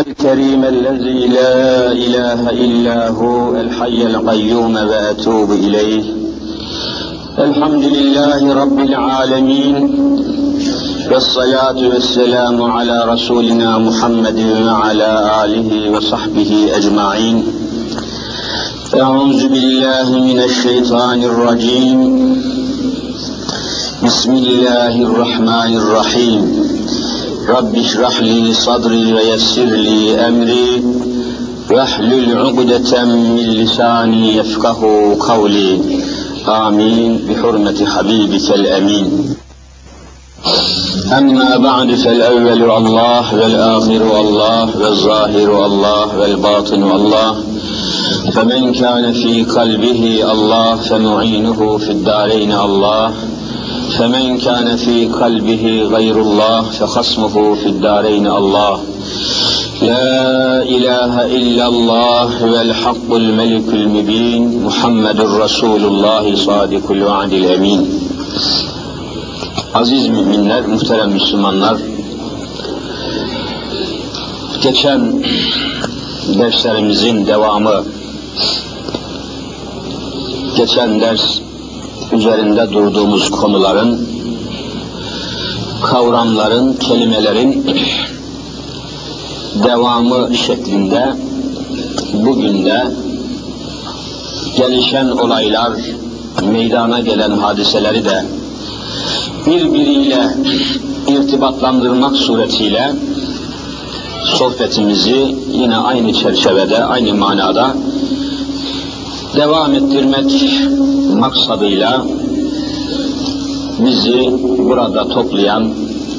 الكريم الذي لا إله إلا هو الحي القيوم وأتوب إليه. الحمد لله رب العالمين، والصلاة والسلام على رسولنا محمد وعلى آله وصحبه أجمعين. أعوذ بالله من الشيطان الرجيم. بسم الله الرحمن الرحيم. رب اشرح لي صدري ويسر لي أمري واحلل عقدة من لساني يفقه قولي. آمين بحرمة حبيبك الأمين. أما بعد، فالأول الله والآخر الله والظاهر الله والباطن الله، فمن كان في قلبه الله فمعينه في الدارين الله، فمن كان في قلبه غير الله فخصمه في الدارين الله. لا إله إلا الله والحق الملك المبين، محمد رسول الله صادق الوعد الأمين. Aziz müminler, muhterem Müslümanlar, geçen derslerimizin devamı, geçen ders üzerinde durduğumuz konuların, kavramların, kelimelerin devamı şeklinde bugün de gelişen olaylar, meydana gelen hadiseleri de birbiriyle irtibatlandırmak suretiyle sohbetimizi yine aynı çerçevede, aynı manada devam ettirmek maksadıyla bizi burada toplayan,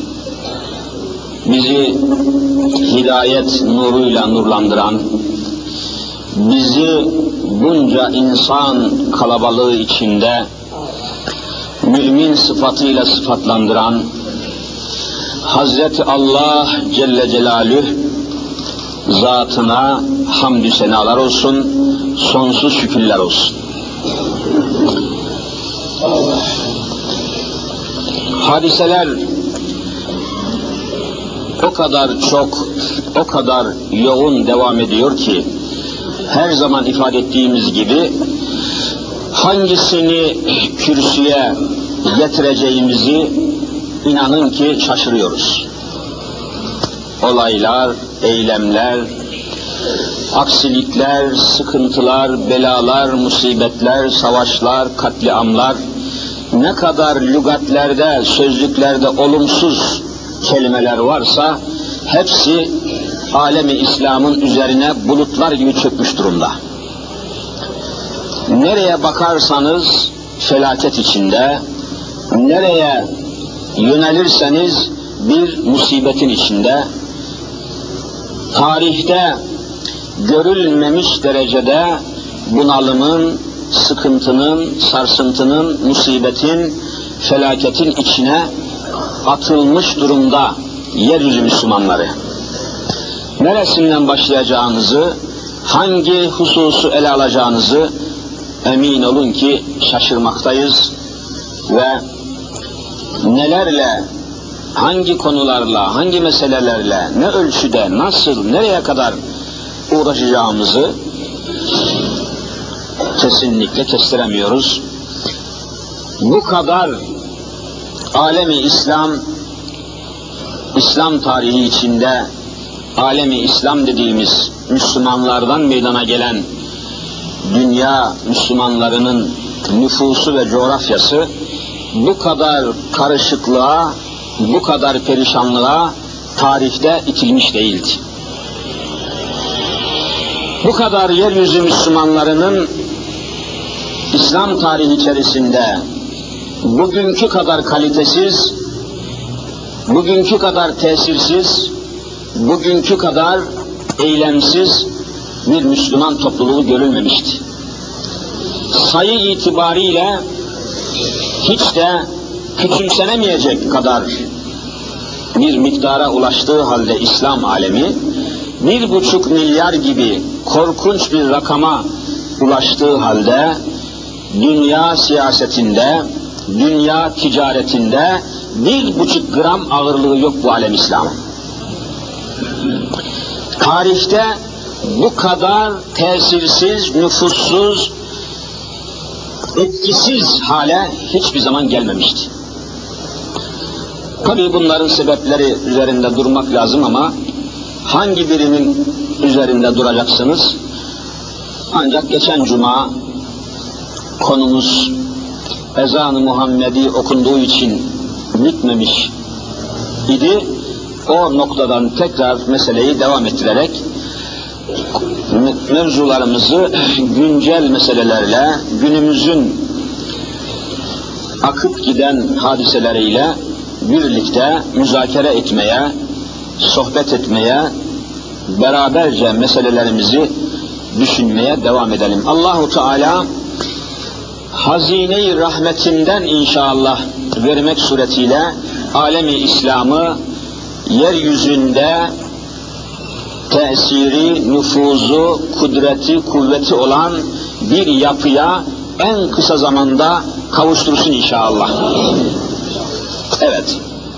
bizi hidayet nuruyla nurlandıran, bizi bunca insan kalabalığı içinde mümin sıfatıyla sıfatlandıran Hazreti Allah Celle Celaluhu zatına hamdü senalar olsun, sonsuz şükürler olsun. Hadiseler o kadar çok, o kadar yoğun devam ediyor ki, her zaman ifade ettiğimiz gibi hangisini kürsüye getireceğimizi inanın ki şaşırıyoruz. Olaylar, eylemler, aksilikler, sıkıntılar, belalar, musibetler, savaşlar, katliamlar, ne kadar lügatlerde, sözlüklerde olumsuz kelimeler varsa hepsi alemi İslam'ın üzerine bulutlar gibi çökmüş durumda. Nereye bakarsanız felaket içinde, nereye yönelirseniz bir musibetin içinde, tarihte görülmemiş derecede bunalımın, sıkıntının, sarsıntının, musibetin, felaketin içine atılmış durumda yeryüzü Müslümanları. Neresinden başlayacağınızı, hangi hususu ele alacağınızı emin olun ki şaşırmaktayız ve nelerle, hangi konularla, hangi meselelerle, ne ölçüde, nasıl, nereye kadar uğraşacağımızı kesinlikle kestiremiyoruz. Bu kadar alemi İslam, İslam tarihi içinde alemi İslam dediğimiz Müslümanlardan meydana gelen dünya Müslümanlarının nüfusu ve coğrafyası bu kadar karışıklığa, bu kadar perişanlığa tarihte itilmiş değildi. Bu kadar yeryüzü Müslümanlarının İslam tarihi içerisinde bugünkü kadar kalitesiz, bugünkü kadar tesirsiz, bugünkü kadar eylemsiz bir Müslüman topluluğu görülmemişti. Sayı itibariyle hiç de küçümsenemeyecek kadar bir miktara ulaştığı halde İslam alemi, 1,5 milyar gibi korkunç bir rakama ulaştığı halde dünya siyasetinde, dünya ticaretinde 1,5 gram ağırlığı yok bu alem İslam'ın. tarihte bu kadar tesirsiz, nüfussuz, etkisiz hale hiçbir zaman gelmemişti. Tabii bunların sebepleri üzerinde durmak lazım ama hangi birinin üzerinde duracaksınız? Ancak geçen cuma konumuz ezan-ı Muhammedi okunduğu için bitmemiş idi. O noktadan tekrar meseleyi devam ettirerek mevzularımızı güncel meselelerle, günümüzün akıp giden hadiseleriyle birlikte müzakere etmeye, sohbet etmeye, beraberce meselelerimizi düşünmeye devam edelim. Allahu Teala hazine-i rahmetinden inşallah vermek suretiyle alemi İslam'ı yeryüzünde tesiri, nüfuzu, kudreti, kuvveti olan bir yapıya en kısa zamanda kavuştursun inşallah. Evet.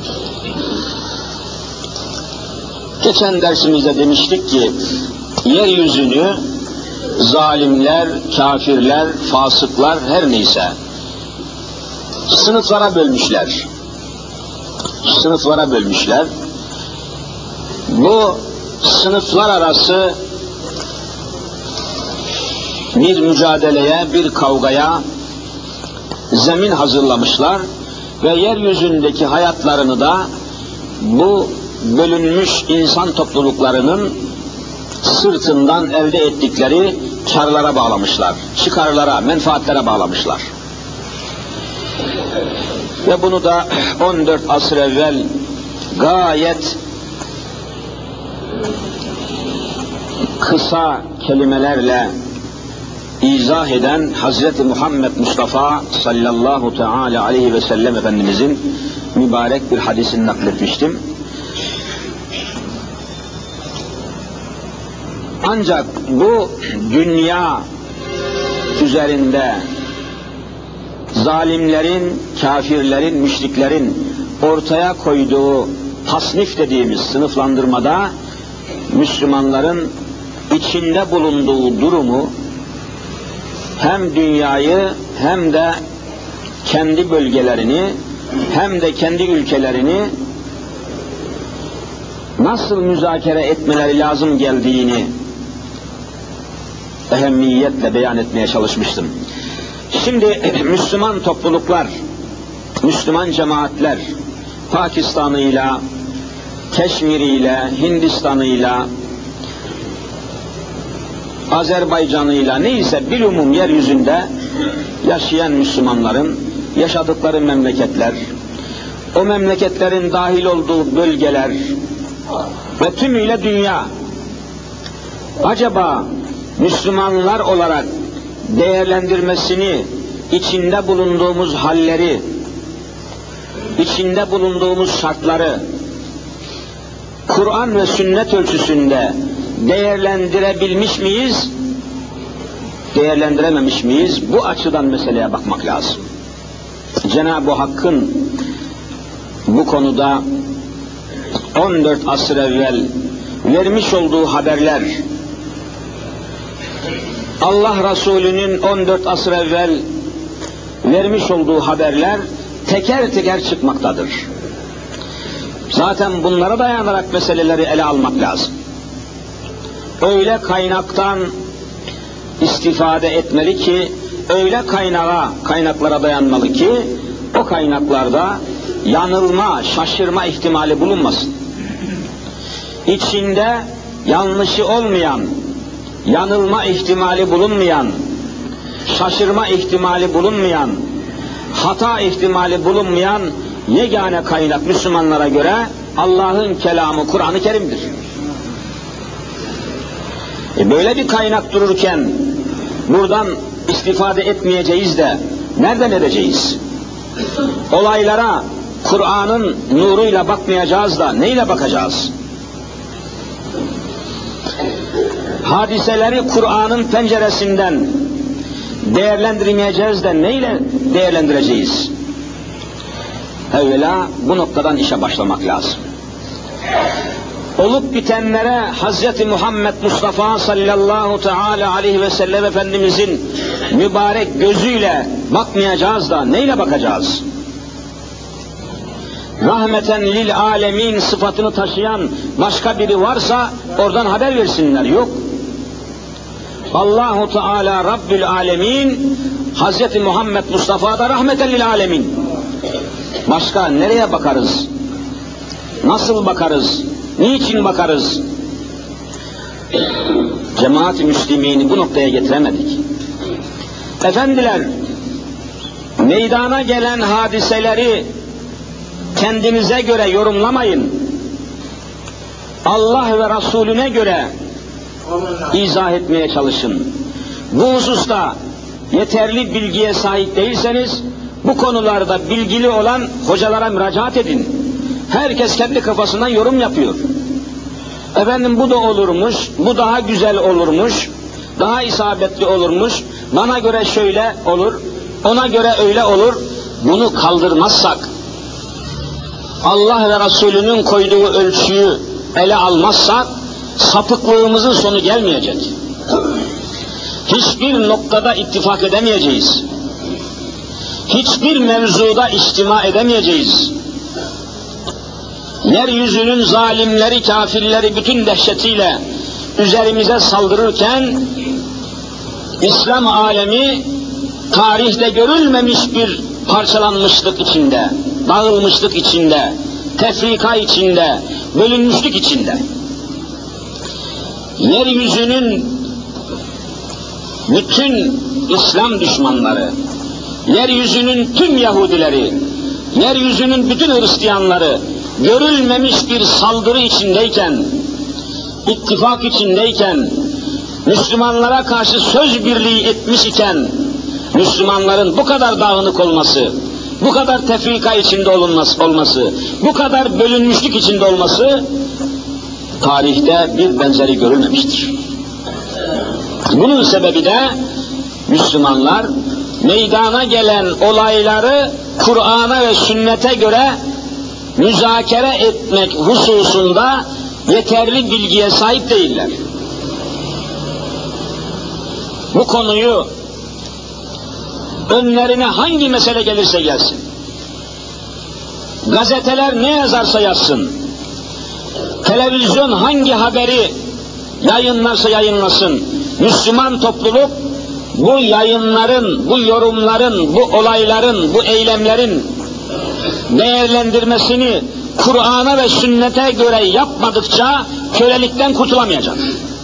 Geçen dersimizde demiştik ki yeryüzünü zalimler, kafirler, fasıklar her neyse sınıflara bölmüşler. Sınıflara bölmüşler. Bu sınıflar arası bir mücadeleye, bir kavgaya zemin hazırlamışlar ve yeryüzündeki hayatlarını da bu bölünmüş insan topluluklarının sırtından elde ettikleri karlara bağlamışlar, çıkarlara, menfaatlere bağlamışlar. Ve bunu da 14 asır evvel gayet kısa kelimelerle izah eden Hazreti Muhammed Mustafa sallallahu teala aleyhi ve sellem Efendimizin mübarek bir hadisini nakletmiştim. Ancak bu dünya üzerinde zalimlerin, kafirlerin, müşriklerin ortaya koyduğu tasnif dediğimiz sınıflandırmada Müslümanların içinde bulunduğu durumu hem dünyayı hem de kendi bölgelerini hem de kendi ülkelerini nasıl müzakere etmeleri lazım geldiğini ehemmiyetle beyan etmeye çalışmıştım. Şimdi Müslüman topluluklar, Müslüman cemaatler Pakistan'ıyla, Keşmir'iyle, Hindistan'ıyla, Azerbaycan'ıyla neyse bilumum yeryüzünde yaşayan Müslümanların yaşadıkları memleketler, o memleketlerin dahil olduğu bölgeler ve tümüyle dünya acaba Müslümanlar olarak değerlendirmesini, içinde bulunduğumuz halleri, içinde bulunduğumuz şartları Kur'an ve sünnet ölçüsünde değerlendirebilmiş miyiz, değerlendirememiş miyiz? Bu açıdan meseleye bakmak lazım. Cenab-ı Hakk'ın bu konuda 14 asır evvel vermiş olduğu haberler, Allah Resulü'nün 14 asır evvel vermiş olduğu haberler teker teker çıkmaktadır. Zaten bunlara dayanarak meseleleri ele almak lazım. Öyle kaynaktan istifade etmeli ki, öyle kaynaklara dayanmalı ki, o kaynaklarda yanılma, şaşırma ihtimali bulunmasın. İçinde yanlışı olmayan, yanılma ihtimali bulunmayan, şaşırma ihtimali bulunmayan, hata ihtimali bulunmayan yegane kaynak Müslümanlara göre Allah'ın kelamı Kur'an-ı Kerim'dir. Böyle bir kaynak dururken buradan istifade etmeyeceğiz de nereden edeceğiz? Olaylara Kur'an'ın nuruyla bakmayacağız da neyle bakacağız? Hadiseleri Kur'an'ın penceresinden değerlendirmeyeceğiz de neyle değerlendireceğiz? Evvela bu noktadan işe başlamak lazım. olup bitenlere Hz. Muhammed Mustafa sallallahu teala aleyhi ve sellem Efendimizin mübarek gözüyle bakmayacağız da neyle bakacağız? Rahmeten lil alemin sıfatını taşıyan başka biri varsa oradan haber versinler. Yok. Allahu Teala Rabbül Alemin, Hz. Muhammed Mustafa da rahmeten lil alemin. Başka nereye bakarız? Nasıl bakarız? Niçin bakarız? Cemaat-i Müslümini bu noktaya getiremedik. Efendiler, meydana gelen hadiseleri kendinize göre yorumlamayın. Allah ve Resulüne göre izah etmeye çalışın. Bu hususta yeterli bilgiye sahip değilseniz, bu konularda bilgili olan hocalara müracaat edin. Herkes kendi kafasından yorum yapıyor. Efendim bu da olurmuş, bu daha güzel olurmuş, daha isabetli olurmuş, bana göre şöyle olur, ona göre öyle olur. Bunu kaldırmazsak, Allah ve Resulünün koyduğu ölçüyü ele almazsak, sapıklığımızın sonu gelmeyecek. Hiçbir noktada ittifak edemeyeceğiz. Hiçbir mevzuda içtima edemeyeceğiz. Yeryüzünün zalimleri, kafirleri bütün dehşetiyle üzerimize saldırırken, İslam alemi tarihte görülmemiş bir parçalanmışlık içinde, dağılmışlık içinde, tefrika içinde, bölünmüşlük içinde. Yeryüzünün bütün İslam düşmanları, yeryüzünün tüm Yahudileri, yeryüzünün bütün Hristiyanları görülmemiş bir saldırı içindeyken, ittifak içindeyken, Müslümanlara karşı söz birliği etmiş iken, Müslümanların bu kadar dağınık olması, bu kadar tefrika içinde olması, bu kadar bölünmüşlük içinde olması, tarihte bir benzeri görülmemiştir. Bunun sebebi de Müslümanlar meydana gelen olayları Kur'an'a ve sünnete göre müzakere etmek hususunda yeterli bilgiye sahip değiller. Bu konuyu önlerine hangi mesele gelirse gelsin, gazeteler ne yazarsa yazsın, televizyon hangi haberi yayınlarsa yayınlasın, Müslüman topluluk bu yayınların, bu yorumların, bu olayların, bu eylemlerin değerlendirmesini Kur'an'a ve sünnete göre yapmadıkça kölelikten kurtulamayacak.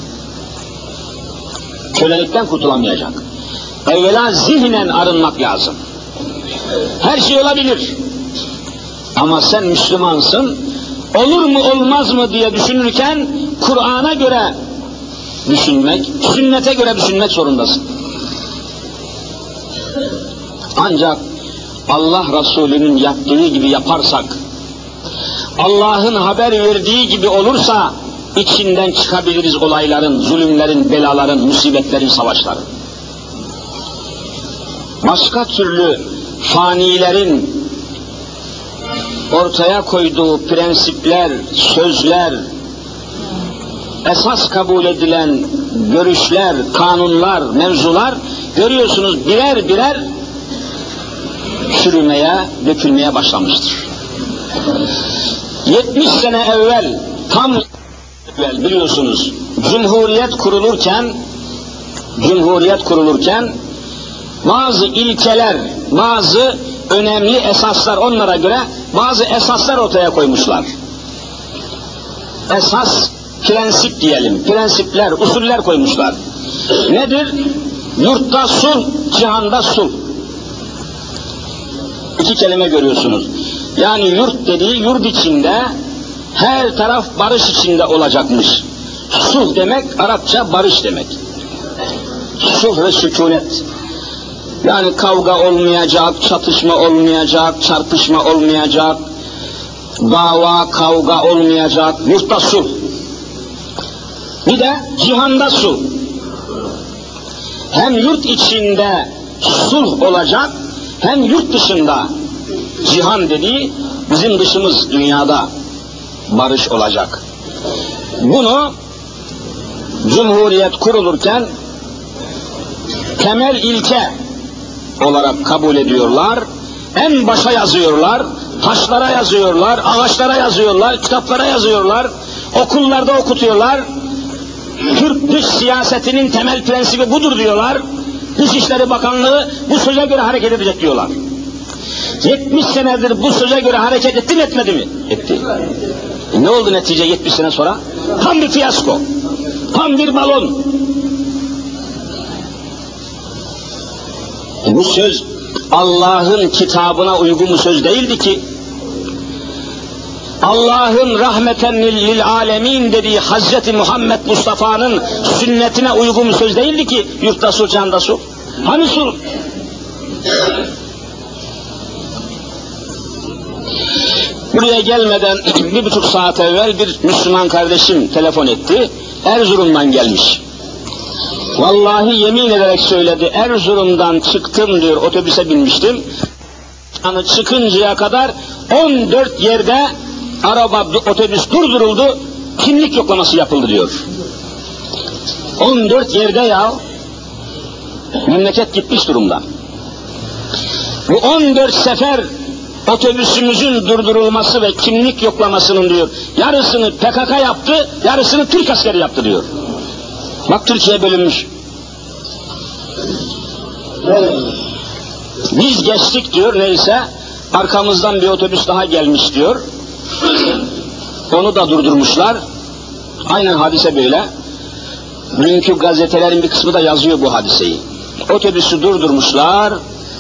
Kölelikten kurtulamayacak. Evvela zihnen arınmak lazım. Her şey olabilir. Ama sen Müslümansın, olur mu olmaz mı diye düşünürken Kur'an'a göre düşünmek, sünnete göre düşünmek zorundasın. Ancak Allah Resulü'nün yaptığı gibi yaparsak, Allah'ın haber verdiği gibi olursa içinden çıkabiliriz olayların, zulümlerin, belaların, musibetlerin, savaşların. Başka türlü fanilerin ortaya koyduğu prensipler, sözler, esas kabul edilen görüşler, kanunlar, mevzular görüyorsunuz birer birer çürümeye, dökülmeye başlamıştır. 70 sene evvel, tam evvel biliyorsunuz, Cumhuriyet kurulurken bazı ilkeler, bazı önemli esaslar, onlara göre bazı esaslar ortaya koymuşlar. Esas, prensip diyelim, prensipler, usuller koymuşlar. Nedir? Yurtta sulh, cihanda sulh. İki kelime görüyorsunuz. Yani yurt dediği, yurt içinde her taraf barış içinde olacakmış. Sulh demek, Arapça barış demek. Sulh ve sükunet. Yani kavga olmayacak, çatışma olmayacak, çarpışma olmayacak, dava, kavga olmayacak, yurtta sulh. Bir de cihanda sulh. Hem yurt içinde sulh olacak, hem yurt dışında, cihan dediği bizim dışımız dünyada barış olacak. Bunu Cumhuriyet kurulurken temel ilke olarak kabul ediyorlar. En başa yazıyorlar, taşlara yazıyorlar, ağaçlara yazıyorlar, kitaplara yazıyorlar, okullarda okutuyorlar. Türk dış siyasetinin temel prensibi budur diyorlar. Dışişleri Bakanlığı bu söze göre hareket edecek diyorlar. 70 senedir bu söze göre hareket etti mi etmedi mi? Etti. Ne oldu netice 70 sene sonra? Tam bir fiyasko. Tam bir balon. Bu söz Allah'ın kitabına uygun bir söz değildi ki. Allah'ın rahmeten lil alemin dediği Hazreti Muhammed Mustafa'nın sünnetine uygun bir söz değildi ki. Yurtta sul, cihanda sul. Hani sul? Buraya gelmeden 1,5 saat evvel bir Müslüman kardeşim telefon etti. Erzurum'dan gelmiş. Vallahi yemin ederek söyledi. Erzurum'dan çıktım diyor, otobüse binmiştim. Hani çıkıncaya kadar 14 yerde otobüs durduruldu, kimlik yoklaması yapıldı diyor. 14 yerde ya. Memleket gitmiş durumda. Bu 14 sefer otobüsümüzün durdurulması ve kimlik yoklamasının diyor, yarısını PKK yaptı, yarısını Türk askeri yaptı diyor. Bak Türkiye bölünmüş. Biz geçtik diyor, neyse, arkamızdan bir otobüs daha gelmiş diyor. Onu da durdurmuşlar. Aynen hadise böyle. Dünkü gazetelerin bir kısmı da yazıyor bu hadiseyi. Otobüsü durdurmuşlar.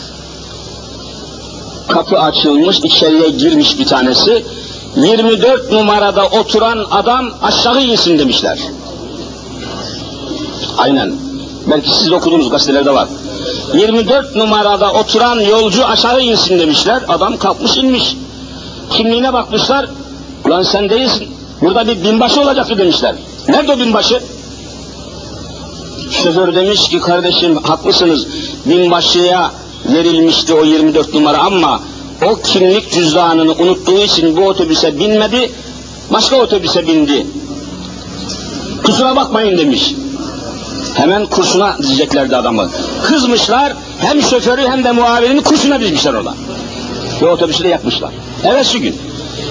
Kapı açılmış, içeriye girmiş bir tanesi. 24 numarada oturan adam aşağı insin demişler. Aynen. Belki siz de okudunuz, gazetelerde var. 24 numarada oturan yolcu aşağı insin demişler. Adam kalkmış inmiş. Kimliğine bakmışlar. Ulan sen değilsin. Burada bir binbaşı olacaktı demişler. Nerede o binbaşı? Şoför demiş ki kardeşim haklısınız. Binbaşıya verilmişti o 24 numara ama o kimlik cüzdanını unuttuğu için bu otobüse binmedi. Başka otobüse bindi. Kusura bakmayın demiş. Hemen kursuna dizeceklerdi adamı. Kızmışlar, hem şoförü hem de muavirini kursuna dizmişler orada. Ve otobüsü de yakmışlar. Evet şu gün.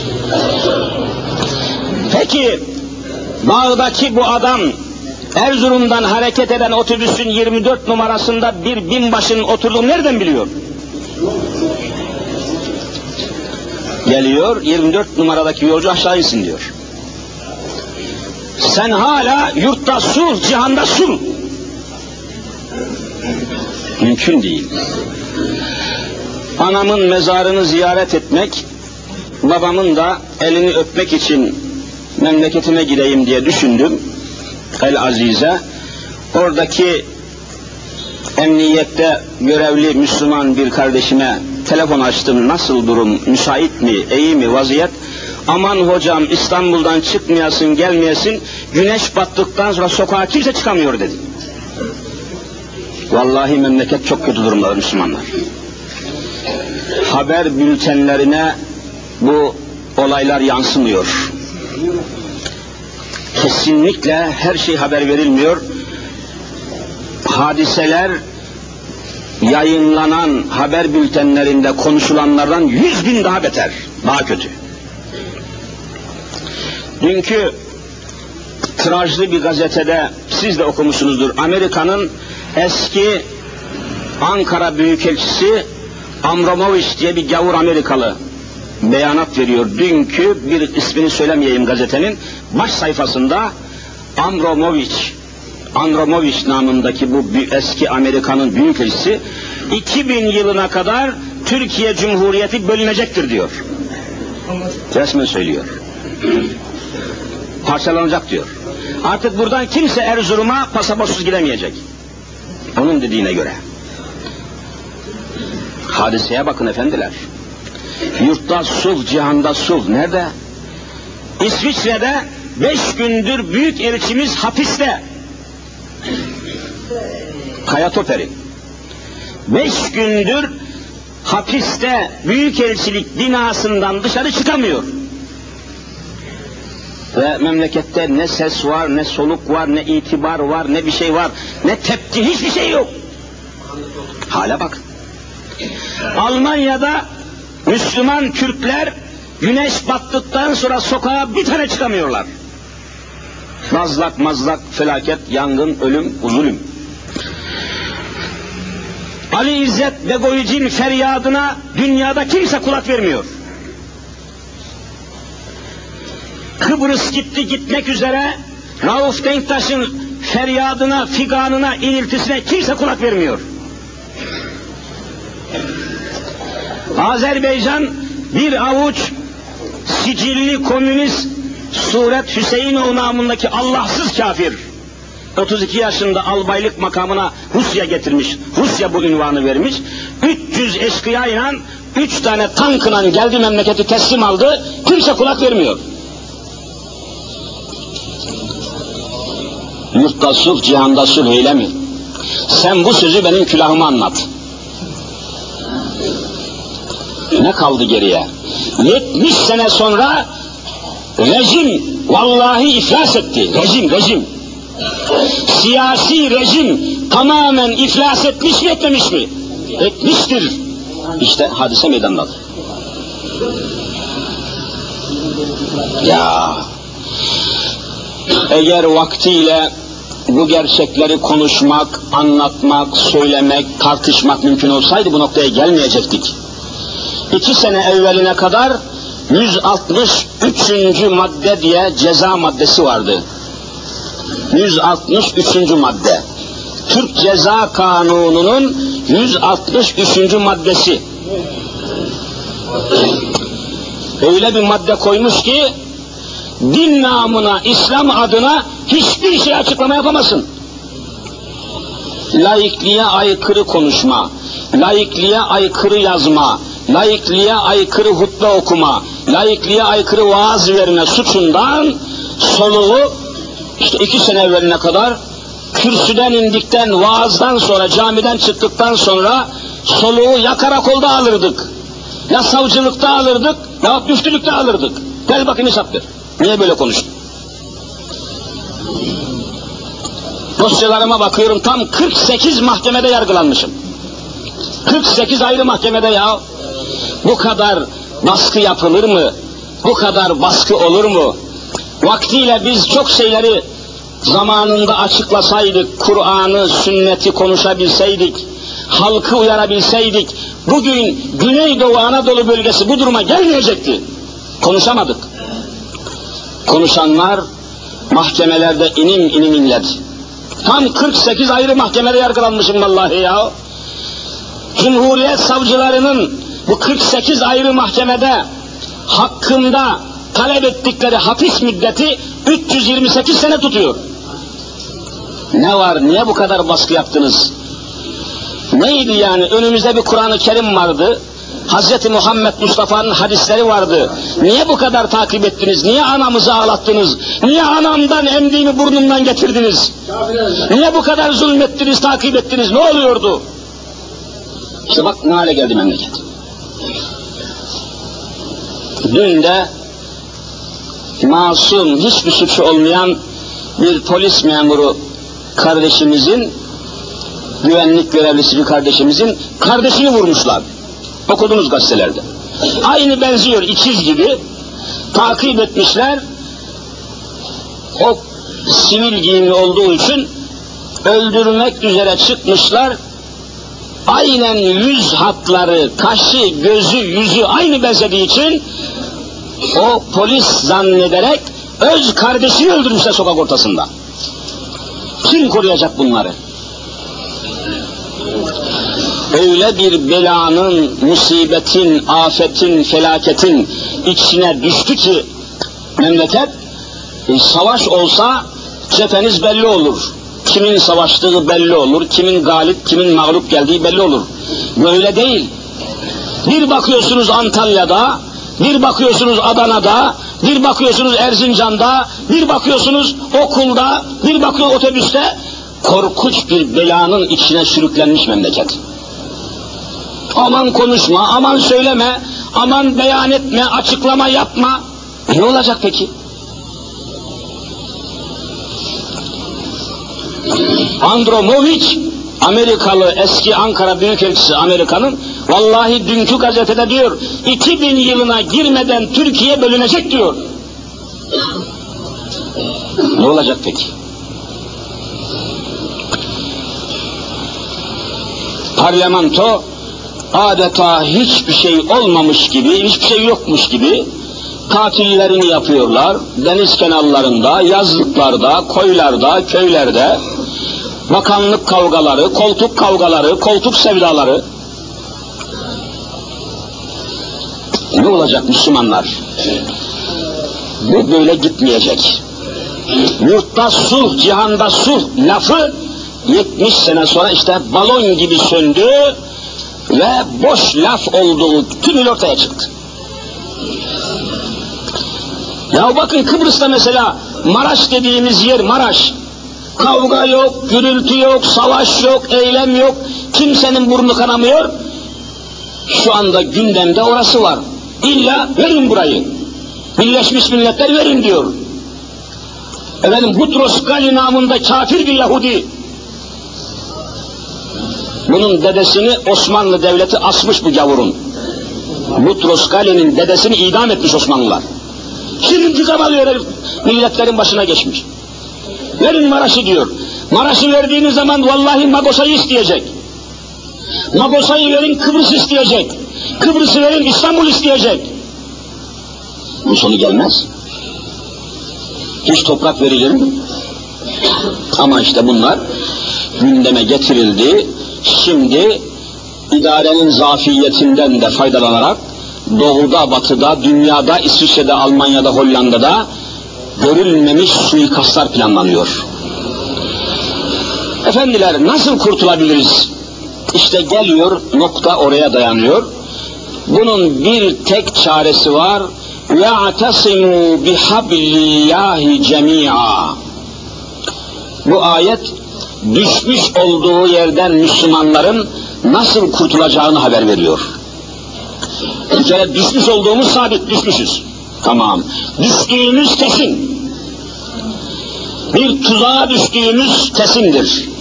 Peki, bağdaki bu adam, Erzurum'dan hareket eden otobüsün 24 numarasında bir binbaşının oturduğunu nereden biliyor? Geliyor, 24 numaradaki yolcu aşağı insin diyor. Sen hala yurtta sul, cihanda sul. Mümkün değil. Anamın mezarını ziyaret etmek, babamın da elini öpmek için memleketime gideyim diye düşündüm. El Azize. Oradaki emniyette görevli Müslüman bir kardeşime telefon açtım. Nasıl durum? Müsait mi? İyi mi? Vaziyet? Aman hocam İstanbul'dan çıkmayasın, gelmeyesin. Güneş battıktan sonra sokağa kimse çıkamıyor dedi. Vallahi memleket çok kötü durumda Müslümanlar. Haber bültenlerine bu olaylar yansımıyor. Kesinlikle her şey haber verilmiyor. Hadiseler yayınlanan haber bültenlerinde konuşulanlardan 100.000 daha beter, daha kötü. Dünkü tirajlı bir gazetede siz de okumuşsunuzdur. Amerika'nın eski Ankara Büyükelçisi Abramovich diye bir gavur Amerikalı beyanat veriyor. Dünkü bir ismini söylemeyeyim gazetenin baş sayfasında Abramovich namındaki bu eski Amerika'nın büyükelçisi 2000 yılına kadar Türkiye Cumhuriyeti bölünecektir diyor. Resmen söylüyor. Parçalanacak diyor. Artık buradan kimse Erzurum'a pasaportsuz giremeyecek. Onun dediğine göre. Hadiseye bakın efendiler. Yurtta sulh, cihanda sulh. Nerede? İsviçre'de 5 gündür büyük elçimiz hapiste. Kaya Toperi. 5 gündür hapiste, büyükelçilik binasından dışarı çıkamıyor. Ve memlekette ne ses var, ne soluk var, ne itibar var, ne bir şey var, ne tepki, hiçbir şey yok. Hale bak. Almanya'da Müslüman Kürtler güneş battıktan sonra sokağa bir tane çıkamıyorlar. Mazlak mazlak, felaket, yangın, ölüm, zulüm. Ali İzzet Begoviç'in feryadına dünyada kimse kulak vermiyor. Kıbrıs gitmek üzere Rauf Denktaş'ın feryadına, figanına, iniltisine kimse kulak vermiyor. Azerbaycan bir avuç sicilli komünist Suret Hüseyinoğlu namındaki Allahsız kafir 32 yaşında albaylık makamına Rusya getirmiş. Rusya bu ünvanı vermiş. 300 eşkıyayla 3 tane tankla geldi, memleketi teslim aldı. Kimse kulak vermiyor. Yurtta sulh, cihanda sulh eylemi. Sen bu sözü benim külahıma anlat. Ne kaldı geriye? 70 sene sonra rejim vallahi iflas etti. Rejim. Siyasi rejim tamamen iflas etmiş mi, etmemiş mi? Etmiştir. İşte hadise meydandadır. Ya eğer vaktiyle bu gerçekleri konuşmak, anlatmak, söylemek, tartışmak mümkün olsaydı bu noktaya gelmeyecektik. 2 sene evveline kadar 163. madde diye ceza maddesi vardı. 163. madde. Türk Ceza Kanunu'nun 163. maddesi. Öyle bir madde koymuş ki din namına, İslam adına hiçbir şey açıklama yapamazsın. Laikliğe aykırı konuşma, laikliğe aykırı yazma, laikliğe aykırı hutbe okuma, laikliğe aykırı vaaz verme suçundan soluğu işte 2 sene evveline kadar kürsüden indikten, vaazdan sonra, camiden çıktıktan sonra soluğu ya karakolda alırdık, ya savcılıkta alırdık, ya müftülükte alırdık. Gel bakın hesap ver. Niye böyle konuştun? Dosyalarıma bakıyorum, tam 48 mahkemede yargılanmışım. 48 ayrı mahkemede ya. Bu kadar baskı yapılır mı? Bu kadar baskı olur mu? Vaktiyle biz çok şeyleri zamanında açıklasaydık, Kur'an'ı, sünneti konuşabilseydik, halkı uyarabilseydik, bugün Güneydoğu Anadolu bölgesi bu duruma gelmeyecekti. Konuşamadık. Konuşanlar mahkemelerde inim inledi. Tam 48 ayrı mahkemede yargılanmışım vallahi ya. Cumhuriyet savcılarının bu 48 ayrı mahkemede hakkında talep ettikleri hapis müddeti 328 sene tutuyor. Ne var, niye bu kadar baskı yaptınız? Neydi yani? Önümüzde bir Kur'an-ı Kerim vardı. Hz. Muhammed Mustafa'nın hadisleri vardı. Niye bu kadar takip ettiniz? Niye anamızı ağlattınız? Niye anamdan emdiğimi burnumdan getirdiniz? Niye bu kadar zulmettiniz, takip ettiniz? Ne oluyordu? İşte bak ne hale geldi memleket. Dün de masum, hiçbir suçu olmayan bir polis memuru kardeşimizin, güvenlik görevlisi bir kardeşimizin kardeşini vurmuşlar. Okudunuz gazetelerde. Aynı benziyor, ikiz gibi. Takip etmişler. O sivil giyimli olduğu için öldürmek üzere çıkmışlar. Aynen yüz hatları, kaşı, gözü, yüzü aynı benzediği için o polis zannederek öz kardeşini öldürmüşler sokak ortasında. Kim koruyacak bunları? Öyle bir belanın, musibetin, afetin, felaketin içine düştü ki memleket, savaş olsa cepheniz belli olur. Kimin savaştığı belli olur, kimin galip, kimin mağlup geldiği belli olur. Böyle değil. Bir bakıyorsunuz Antalya'da, bir bakıyorsunuz Adana'da, bir bakıyorsunuz Erzincan'da, bir bakıyorsunuz okulda, bir bakıyor otobüste, korkunç bir belanın içine sürüklenmiş memleket. Aman konuşma, aman söyleme, aman beyan etme, açıklama yapma. Ne olacak peki? Andromovich, Amerikalı eski Ankara Büyükelçisi Amerika'nın, vallahi dünkü gazetede diyor, 2000 yılına girmeden Türkiye bölünecek diyor. Ne olacak peki? Parlamento adeta hiçbir şey olmamış gibi, hiçbir şey yokmuş gibi tatillerini yapıyorlar. Deniz kenarlarında, yazlıklarda, koylarda, köylerde bakanlık kavgaları, koltuk sevdaları. Ne olacak Müslümanlar? Bu böyle gitmeyecek. Yurtta sulh, cihanda sulh lafı 70 sene sonra işte balon gibi söndü ve boş laf olduğu tümüyle ortaya çıktı. Ya bakın Kıbrıs'ta mesela Maraş dediğimiz yer Maraş. Kavga yok, gürültü yok, savaş yok, eylem yok, kimsenin burnu kanamıyor. Şu anda gündemde orası var. İlla verin burayı. Birleşmiş Milletler verin diyor. Efendim Butros Gali namında kafir bir Yahudi. Bunun dedesini Osmanlı Devleti asmış bu gavurun. Butros Gali'nin dedesini idam etmiş Osmanlılar. Şimdi intikam alıyor, milletlerin başına geçmiş. Verin Maraş'ı diyor. Maraş'ı verdiğiniz zaman vallahi Magosa'yı isteyecek. Magosa'yı verin Kıbrıs isteyecek. Kıbrıs'ı verin İstanbul isteyecek. Bu sonu gelmez. Hiç toprak verilir mi? Ama işte bunlar gündeme getirildi. Şimdi idarenin zafiyetinden de faydalanarak doğuda, batıda, dünyada, İsviçre'de, Almanya'da, Hollanda'da görülmemiş suikastlar planlanıyor. Efendiler nasıl kurtulabiliriz? İşte geliyor, nokta oraya dayanıyor. Bunun bir tek çaresi var. وَاَعْتَصِمُوا بِحَبِلِ اللّٰهِ جَمِيعًا. Bu ayet düşmüş olduğu yerden Müslümanların nasıl kurtulacağını haber veriyor. Bir kere düşmüş olduğumuz sabit, düşmüşüz. Tamam. Düştüğümüz kesin. Bir tuzağa düştüğümüz kesindir.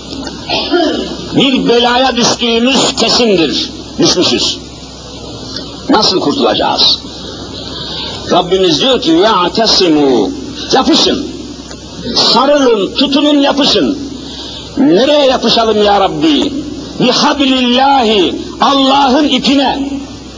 Bir belaya düştüğümüz kesindir. Düşmüşüz. Nasıl kurtulacağız? Rabbimiz diyor ki يَعْتَصِمُوا yapışın. Sarılın, tutunun, yapışın. Nereye yapışalım ya Rabbi? بِحَبْلِ Allah'ın ipine.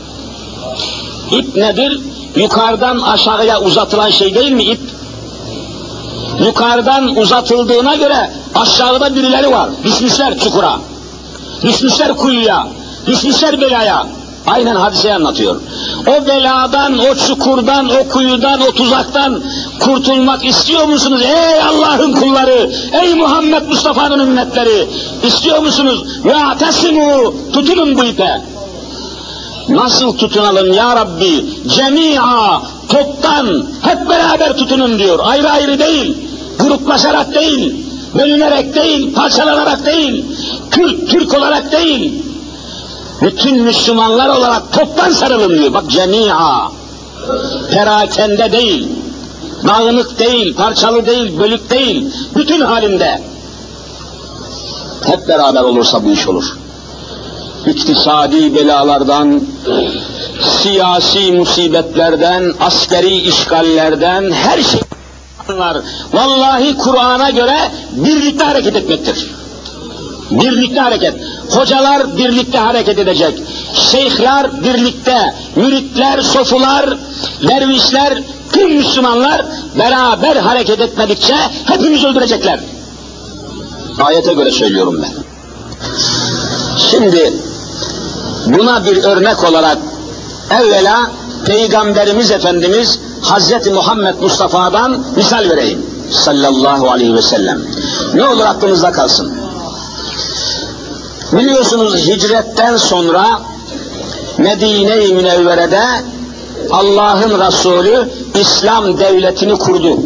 İp nedir? Yukarıdan aşağıya uzatılan şey değil mi ip? Yukarıdan uzatıldığına göre aşağıda birileri var. Düşmüşler çukura. Düşmüşler kuyuya. Düşmüşler belaya. Aynen hadiseyi anlatıyor. O beladan, o çukurdan, o kuyudan, o tuzaktan kurtulmak istiyor musunuz? Ey Allah'ın kulları, ey Muhammed Mustafa'nın ümmetleri, istiyor musunuz? Ya tesimu, tutunun bu ipe. Nasıl tutunalım ya Rabbi? Cemi'a, toptan, hep beraber tutunun diyor. Ayrı ayrı değil, gruplaşarak değil, bölünerek değil, parçalanarak değil, Türk olarak değil. Bütün Müslümanlar olarak toptan sarılın diyor. Bak cemi'a, perakende değil, dağınık değil, parçalı değil, bölük değil, bütün halinde. Hep beraber olursa bu iş olur. İktisadi belalardan, siyasi musibetlerden, askeri işgallerden, her şeyler vallahi Kur'an'a göre birlikte hareket etmektir. Birlikte hareket. Hocalar birlikte hareket edecek. Şeyhler birlikte, müritler, sofular, dervişler, tüm Müslümanlar beraber hareket etmedikçe hepimizi öldürecekler. Ayete göre söylüyorum ben. Şimdi buna bir örnek olarak evvela Peygamberimiz Efendimiz Hazreti Muhammed Mustafa'dan misal vereyim. Sallallahu aleyhi ve sellem. Ne olur aklınızda kalsın. Biliyorsunuz hicretten sonra Medine-i Münevvere'de Allah'ın Resulü İslam devletini kurdu.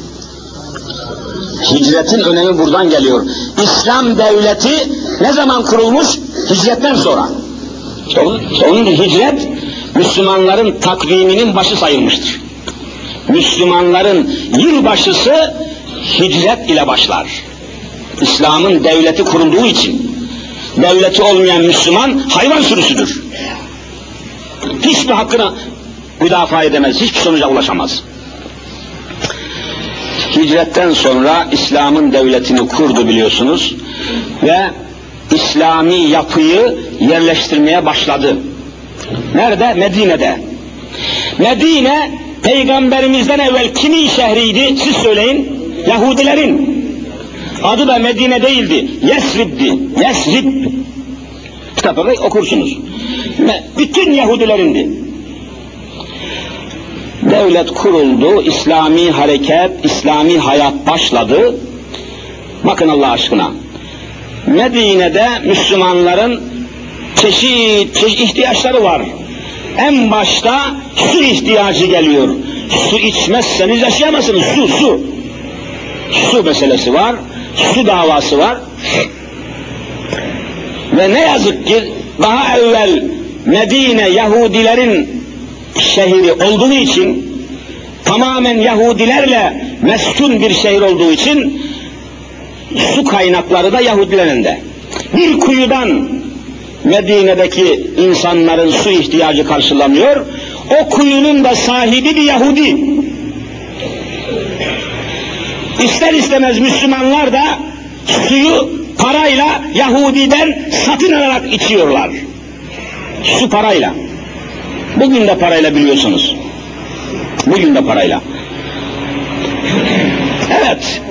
Hicretin önemi buradan geliyor. İslam devleti ne zaman kurulmuş? Hicretten sonra. Onun hicret Müslümanların takviminin başı sayılmıştır. Müslümanların yılbaşısı hicret ile başlar. İslam'ın devleti kurulduğu için, devleti olmayan Müslüman hayvan sürüsüdür. Hiçbir hakkını müdafaa edemez, hiçbir sonuca ulaşamaz. Hicretten sonra İslam'ın devletini kurdu biliyorsunuz ve İslami yapıyı yerleştirmeye başladı. Nerede? Medine'de. Medine, Peygamberimizden evvel kimin şehriydi? Siz söyleyin. Yahudilerin. Adı da Medine değildi. Yesrib'di. Yesrib. Kitapları okursunuz. Bütün Yahudilerindi. Devlet kuruldu, İslami hareket, İslami hayat başladı. Bakın Allah aşkına. Medine'de Müslümanların çeşit ihtiyaçları var. En başta su ihtiyacı geliyor. Su içmezseniz yaşayamazsınız. Su. Su meselesi var. Su davası var. Ve ne yazık ki daha evvel Medine Yahudilerin şehri olduğu için, tamamen Yahudilerle meskun bir şehir olduğu için su kaynakları da Yahudilerin de. Bir kuyudan Medine'deki insanların su ihtiyacı karşılanıyor. O kuyunun da sahibi bir Yahudi. İster istemez Müslümanlar da suyu parayla Yahudi'den satın alarak içiyorlar. Su parayla. Bugün de parayla biliyorsunuz. Bugün de parayla. Evet.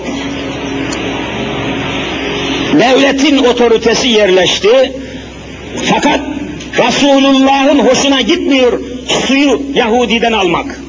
Devletin otoritesi yerleşti. Fakat Resulullah'ın hoşuna gitmiyor suyu Yahudi'den almak.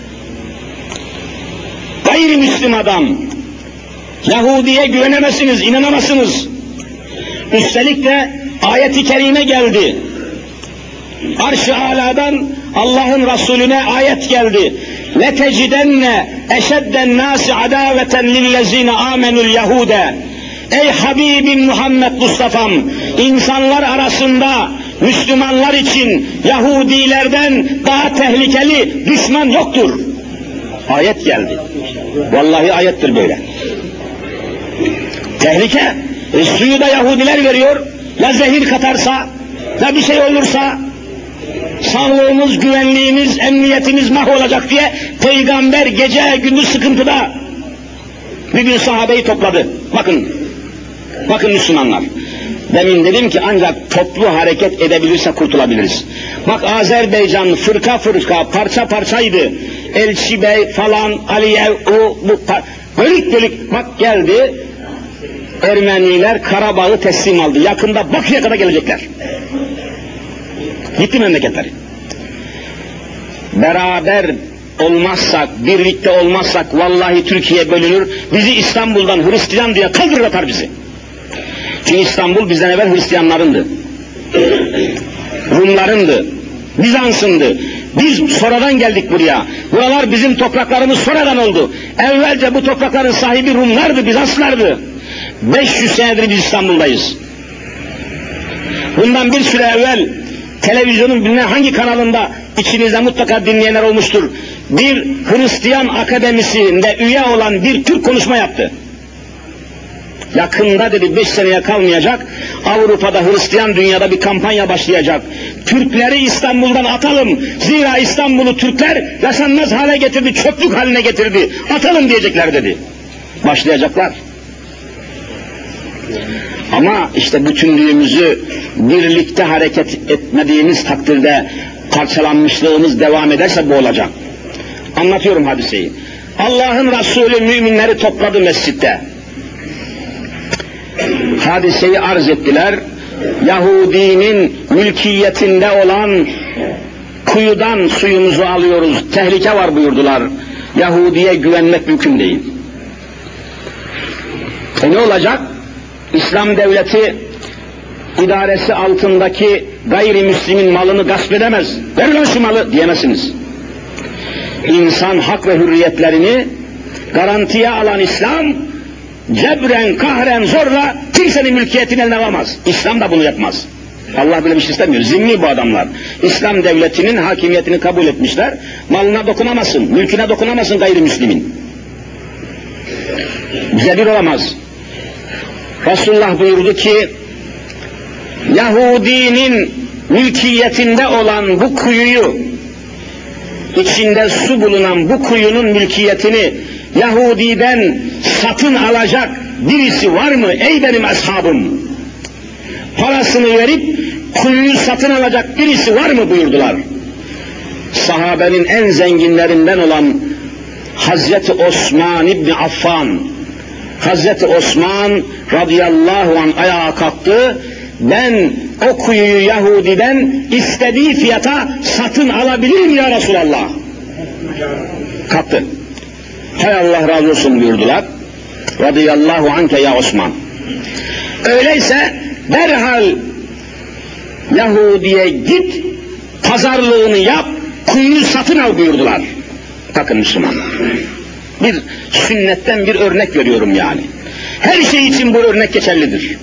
Gayrimüslim adam, Yahudi'ye güvenemezsiniz, inanamazsınız. Üstelik de ayet-i kerime geldi. Arş-ı Alâ'dan Allah'ın Resulüne ayet geldi. لَتَجِدَنَّ اَشَدَّ النَّاسِ عَدَاوَةً لِلَّذ۪ينَ آمَنُوا الْيَهُودَ. Ey Habibim Muhammed Mustafa'm, insanlar arasında Müslümanlar için Yahudilerden daha tehlikeli düşman yoktur. Ayet geldi. Vallahi ayettir böyle. Tehlike. Suyu da Yahudiler veriyor. Ya zehir katarsa, ya bir şey olursa, sağlığımız, güvenliğimiz, emniyetimiz mahvolacak diye Peygamber gece gündüz sıkıntıda. Bir gün sahabeyi topladı. Bakın Müslümanlar. Demin dedim ki ancak toplu hareket edebilirse kurtulabiliriz. Bak Azerbaycan fırka parça parçaydı. Elçi Bey falan, Aliyev, bölük bak geldi. Ermeniler Karabağ'ı teslim aldı. Yakında Bakü'ye kadar gelecekler. Gitti memleketleri. Beraber olmazsak, birlikte olmazsak vallahi Türkiye bölünür. Bizi İstanbul'dan Hristiyan diye kaldırır atar bizi. Çünkü İstanbul bizden evvel Hristiyanlarındı. Rumlarındı. Bizans'ındı. Biz sonradan geldik buraya. Buralar bizim topraklarımız sonradan oldu. Evvelce bu toprakların sahibi Rumlardı, Bizanslardı. 500 senedir biz İstanbul'dayız. Bundan bir süre evvel televizyonun bilmem hangi kanalında içinizde mutlaka dinleyenler olmuştur. Bir Hristiyan akademisinde üye olan bir Türk konuşma yaptı. Yakında dedi 5 seneye kalmayacak, Avrupa'da Hristiyan dünyada bir kampanya başlayacak. Türkleri İstanbul'dan atalım, zira İstanbul'u Türkler yaşanmaz hale getirdi, çöplük haline getirdi, atalım diyecekler dedi. Başlayacaklar. Ama işte bütünlüğümüzü birlikte hareket etmediğimiz takdirde parçalanmışlığımız devam ederse bu olacak. Anlatıyorum hadiseyi. Allah'ın Resulü müminleri topladı mescitte. Hadiseyi arz ettiler. Yahudinin mülkiyetinde olan kuyudan suyumuzu alıyoruz, tehlike var buyurdular. Yahudi'ye güvenmek mümkün değil. Ne olacak? İslam devleti idaresi altındaki gayrimüslimin malını gasp edemez. Ver lan şu malı diyemezsiniz. İnsan hak ve hürriyetlerini garantiye alan İslam, cebren, kahren, zorla kimsenin mülkiyetini eline alamaz. İslam da bunu yapmaz. Allah böyle bir şey istemiyor. Zimmi bu adamlar. İslam devletinin hakimiyetini kabul etmişler. Malına dokunamazsın, mülküne dokunamazsın gayrimüslimin. Bize bir olamaz. Resulullah buyurdu ki, Yahudinin mülkiyetinde olan bu kuyuyu, içinde su bulunan bu kuyunun mülkiyetini Yahudi'den satın alacak birisi var mı ey benim ashabım? Parasını verip kuyuyu satın alacak birisi var mı buyurdular. Sahabenin en zenginlerinden olan Hazreti Osman İbni Affan, Hazreti Osman radıyallahu anh ayağa kalktı, ben o kuyuyu Yahudi'den istediği fiyata satın alabilirim ya Resulallah. Kalktı. Hay Allah razı olsun buyurdular. Radıyallahu anke ya Osman. Öyleyse derhal Yahudi'ye git, pazarlığını yap, kuyuyu satın al buyurdular. Bakın Müslüman. Bir sünnetten bir örnek veriyorum yani. Her şey için bu örnek geçerlidir.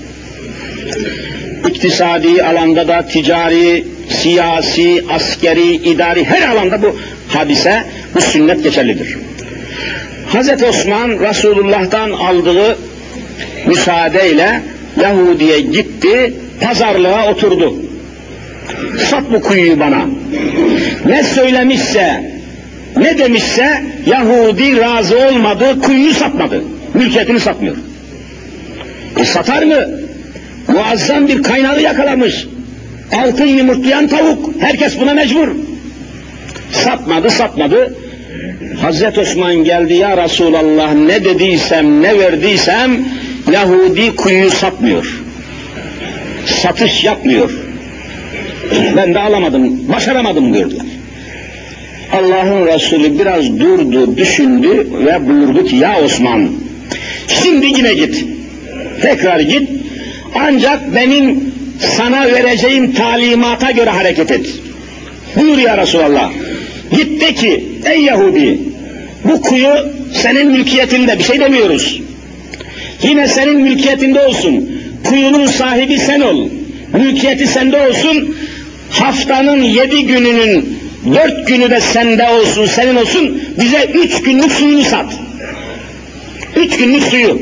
İktisadi alanda da, ticari, siyasi, askeri, idari her alanda bu hadise, bu sünnet geçerlidir. Hazreti Osman Resulullah'tan aldığı müsaadeyle Yahudi'ye gitti, pazarlığa oturdu. Sat bu kuyuyu bana. Ne söylemişse, ne demişse Yahudi razı olmadı, kuyuyu satmadı. Mülkiyetini satmıyor. Satar mı? Muazzam bir kaynağı yakalamış. Altın yumurtlayan tavuk. Herkes buna mecbur. Satmadı. Hazreti Osman geldi, ya Resulallah ne dediysem, ne verdiysem Yahudi kuyuyu satmıyor. Satış yapmıyor. Ben de alamadım, başaramadım buyurdular. Allah'ın Resulü biraz durdu, düşündü ve buyurdu ki, ya Osman, şimdi yine git. Tekrar git. Ancak benim sana vereceğim talimata göre hareket et. Buyur ya Resulallah. Git de ki, ey Yahudi, bu kuyu senin mülkiyetinde, bir şey demiyoruz. Yine senin mülkiyetinde olsun. Kuyunun sahibi sen ol. Mülkiyeti sende olsun. Haftanın 7 gününün 4 günü de sende olsun, senin olsun. Bize 3 günlük suyunu sat. 3 günlük suyu.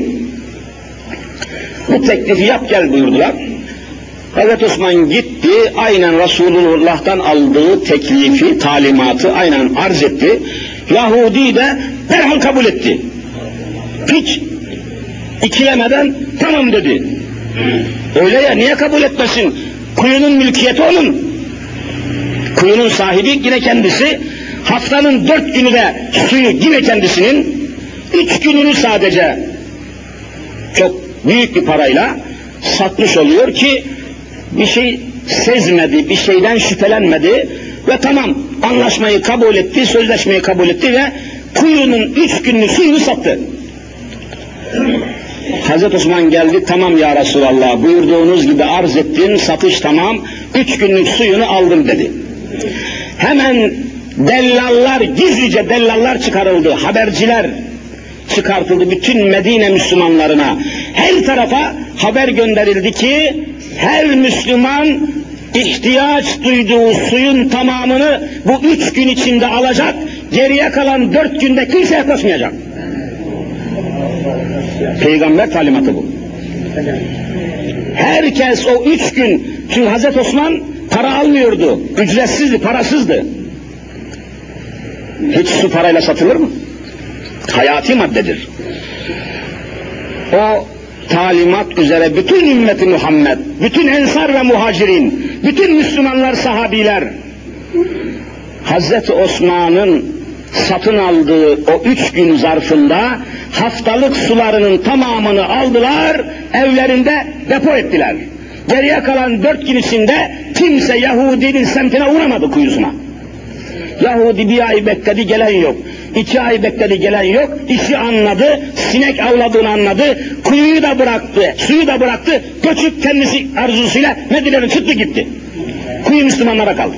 Bu teklifi yap gel buyurdular. Hazreti Osman gitti, aynen Resulullah'tan aldığı teklifi, talimatı aynen arz etti. Yahudi de derhal kabul etti. Hiç ikilemeden tamam dedi. Öyle ya, niye kabul etmesin? Kuyunun mülkiyeti onun. Kuyunun sahibi yine kendisi. Haftanın 4 günü de suyu yine kendisinin. 3 gününü sadece çok büyük bir parayla satmış oluyor ki bir şey sezmedi, bir şeyden şüphelenmedi ve tamam anlaşmayı kabul etti, sözleşmeyi kabul etti ve kuyunun 3 günlük suyunu sattı. Hazreti Osman geldi, tamam ya Resulallah buyurduğunuz gibi arz ettin, satış tamam, 3 günlük suyunu aldım dedi. Hemen dellallar, gizlice dellallar çıkarıldı, haberciler çıkartıldı bütün Medine Müslümanlarına. Her tarafa haber gönderildi ki her Müslüman ihtiyaç duyduğu suyun tamamını bu 3 gün içinde alacak, geriye kalan 4 günde kimse yaklaşmayacak. Peygamber talimatı bu. Herkes o 3 gün, çünkü Hazreti Osman para almıyordu, ücretsizdi, parasızdı. Hiç su parayla satılır mı? Hayati maddedir. O talimat üzere bütün ümmeti Muhammed, bütün ensar ve muhacirin, bütün Müslümanlar, sahabiler, Hazreti Osman'ın satın aldığı o 3 gün zarfında haftalık sularının tamamını aldılar, evlerinde depo ettiler. Geriye kalan 4 gün içinde kimse Yahudinin semtine uğramadı, kuyusuna. Yahudi bir ay bekledi, gelen yok. 2 ay bekledi, gelen yok. İşi anladı, sinek avladığını anladı, kuyuyu da bıraktı, suyu da bıraktı, göçüp kendisi arzusuyla Medine'den çıktı gitti. Kuyu Müslümanlara kaldı.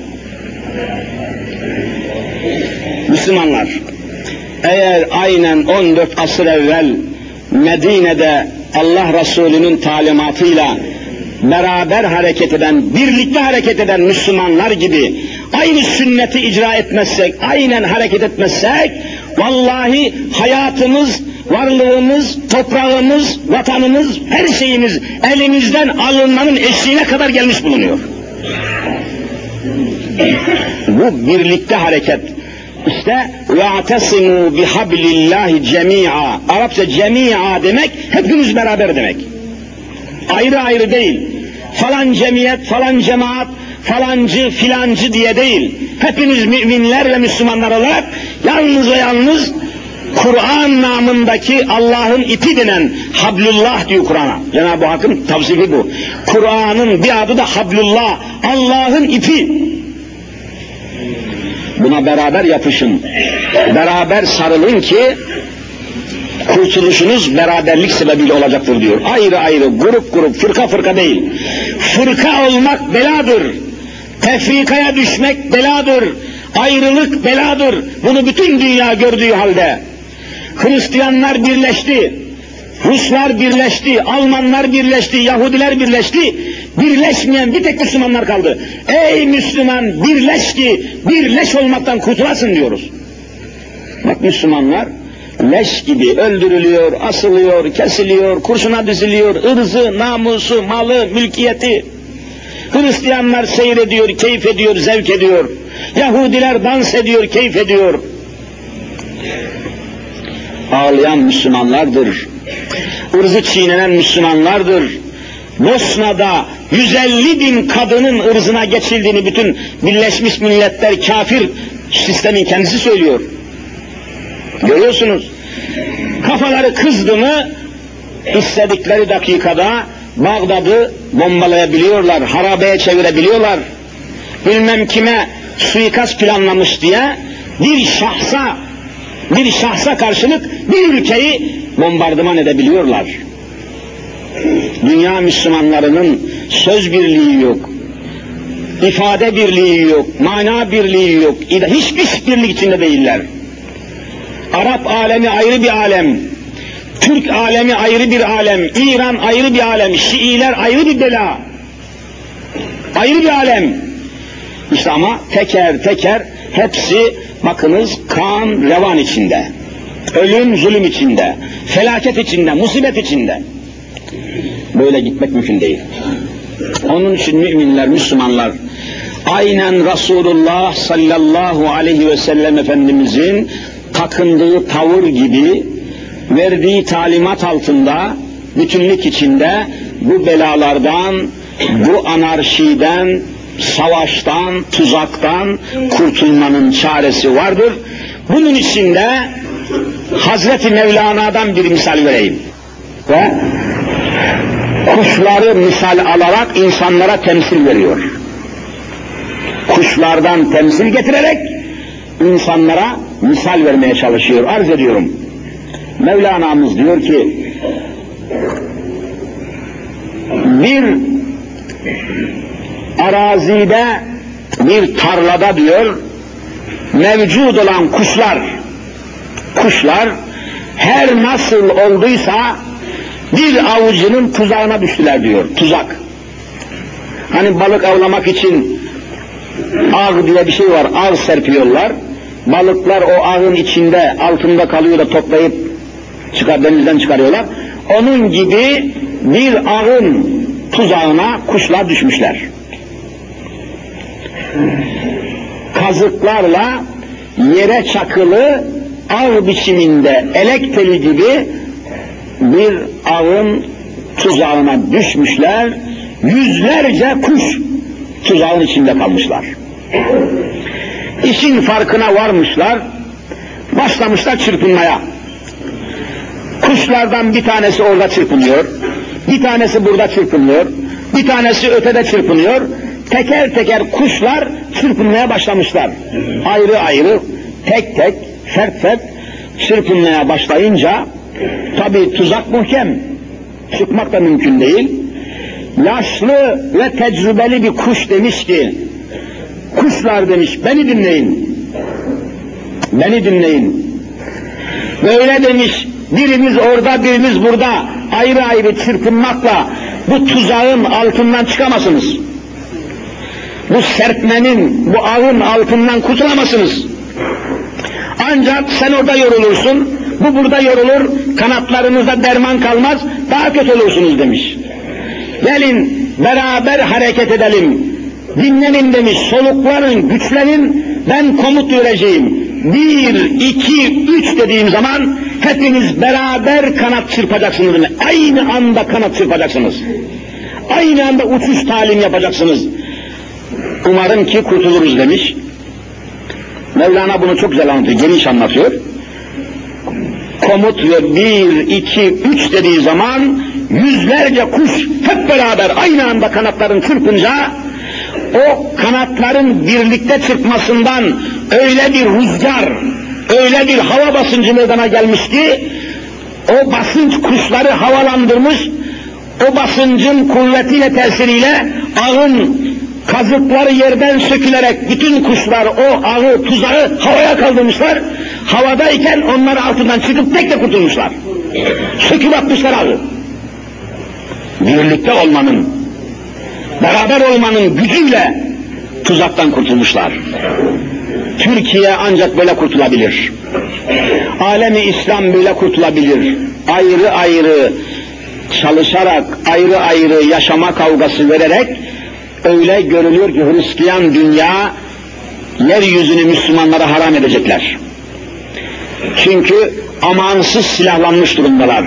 Müslümanlar, eğer aynen 14 asır evvel Medine'de Allah Resulü'nün talimatıyla beraber hareket eden, birlikte hareket eden Müslümanlar gibi aynı sünneti icra etmezsek, aynen hareket etmezsek, vallahi hayatımız varlığımız, toprağımız, vatanımız, her şeyimiz elimizden alınmanın eşiğine kadar gelmiş bulunuyor. Bu birlikte hareket. İşte وَاَعْتَصِمُوا بِحَبْلِ اللّٰهِ جَمِيعًا. Arapça cemi'a demek, hepimiz beraber demek. Ayrı ayrı değil. Falan cemiyet, falan cemaat, falancı, filancı diye değil. Hepimiz müminler ve Müslümanlar olarak yalnız ve yalnız Kur'an namındaki Allah'ın ipi denen Hablullah diyor Kur'an'a. Cenab-ı Hakk'ın tavsifi bu. Kur'an'ın bir adı da Hablullah, Allah'ın ipi. Buna beraber yapışın, beraber sarılın ki kurtuluşunuz beraberlik sebebiyle olacaktır diyor. Ayrı ayrı, grup grup, fırka fırka değil. Fırka olmak beladır. Tefrikaya düşmek beladır. Ayrılık beladır. Bunu bütün dünya gördüğü halde. Hristiyanlar birleşti. Ruslar birleşti, Almanlar birleşti, Yahudiler birleşti. Birleşmeyen bir tek Müslümanlar kaldı. Ey Müslüman, birleş ki birleş olmaktan kurtulasın diyoruz. Bak Müslümanlar leş gibi öldürülüyor, asılıyor, kesiliyor, kurşuna diziliyor, ırzı, namusu, malı, mülkiyeti. Hristiyanlar seyrediyor, keyif ediyor, zevk ediyor. Yahudiler dans ediyor, keyif ediyor. Ağlayan Müslümanlardır. Irzı çiğnenen Müslümanlardır. Bosna'da 150 bin kadının ırzına geçildiğini bütün Birleşmiş Milletler kafir sistemin kendisi söylüyor. Görüyorsunuz. Kafaları kızdı mı istedikleri dakikada Bağdat'ı bombalayabiliyorlar, harabeye çevirebiliyorlar. Bilmem kime suikast planlamış diye bir şahsa karşılık bir ülkeyi bombardıman edebiliyorlar. Dünya Müslümanlarının söz birliği yok, ifade birliği yok, mana birliği yok, hiçbir birlik içinde değiller. Arap alemi ayrı bir alem, Türk alemi ayrı bir alem, İran ayrı bir alem, Şiiler ayrı bir bela, ayrı bir alem. İşte ama teker teker hepsi bakınız kan revan içinde, ölüm zulüm içinde, felaket içinde, musibet içinde. Böyle gitmek mümkün değil. Onun için müminler, Müslümanlar aynen Resulullah sallallahu aleyhi ve sellem Efendimizin takındığı tavır gibi verdiği talimat altında bütünlük içinde bu belalardan, bu anarşiden, savaştan, tuzaktan kurtulmanın çaresi vardır. Bunun için de Hazreti Mevlana'dan bir misal vereyim. Ve kuşları misal alarak insanlara temsil veriyor. Kuşlardan temsil getirerek insanlara misal vermeye çalışıyor. Arz ediyorum. Mevlana'mız diyor ki bir arazide, bir tarlada diyor mevcut olan kuşlar her nasıl olduysa bir avcının tuzağına düştüler diyor. Tuzak. Hani balık avlamak için ağ diye bir şey var. Ağ serpiyorlar. Balıklar o ağın içinde, altında kalıyor da toplayıp denizden çıkarıyorlar. Onun gibi bir ağın tuzağına kuşlar düşmüşler. Kazıklarla yere çakılı ağ biçiminde elek teli gibi bir ağın tuzağına düşmüşler, yüzlerce kuş tuzağın içinde kalmışlar. İşin farkına varmışlar, başlamışlar çırpınmaya. Kuşlardan bir tanesi orada çırpınıyor, bir tanesi burada çırpınıyor, bir tanesi ötede çırpınıyor. Teker teker kuşlar çırpınmaya başlamışlar. Ayrı ayrı, tek tek, fert fert çırpınmaya başlayınca tabi tuzak muhkem, çıkmak da mümkün değil. Yaşlı ve tecrübeli bir kuş demiş ki, kuşlar demiş, beni dinleyin, beni dinleyin. Böyle demiş, birimiz orada, birimiz burada, ayrı ayrı çırpınmakla bu tuzağın altından çıkamazsınız. Bu serpmenin, bu ağın altından kurtulamazsınız. Ancak sen orada yorulursun, bu burada yorulur, kanatlarınızda derman kalmaz, daha kötü olursunuz demiş. Gelin beraber hareket edelim, dinlenin demiş, soluklanın, güçlenin, ben komut vereceğim. 1, 2, 3 dediğim zaman hepiniz beraber kanat çırpacaksınız demiş. Aynı anda kanat çırpacaksınız. Aynı anda uçuş talim yapacaksınız. Umarım ki kurtuluruz demiş. Mevlana bunu çok güzel anlatıyor, geniş anlatıyor. Komut ve 1, 2, 3 dediği zaman yüzlerce kuş hep beraber aynı anda kanatlarını çırpınca o kanatların birlikte çırpmasından öyle bir rüzgar, öyle bir hava basıncı meydana gelmiş ki o basınç kuşları havalandırmış, o basıncın kuvvetiyle tesiriyle ağın kazıkları yerden sökülerek bütün kuşlar o ağı, tuzağı havaya kaldırmışlar. Havadayken onlar altından çıkıp tek de kurtulmuşlar. Söküp atmışlar ağı. Birlikte olmanın, beraber olmanın gücüyle tuzaktan kurtulmuşlar. Türkiye ancak böyle kurtulabilir. Alemi İslam böyle kurtulabilir. Ayrı ayrı çalışarak, ayrı ayrı yaşama kavgası vererek öyle görülüyor ki Hristiyan dünya yeryüzünü Müslümanlara haram edecekler. Çünkü amansız silahlanmış durumdalar.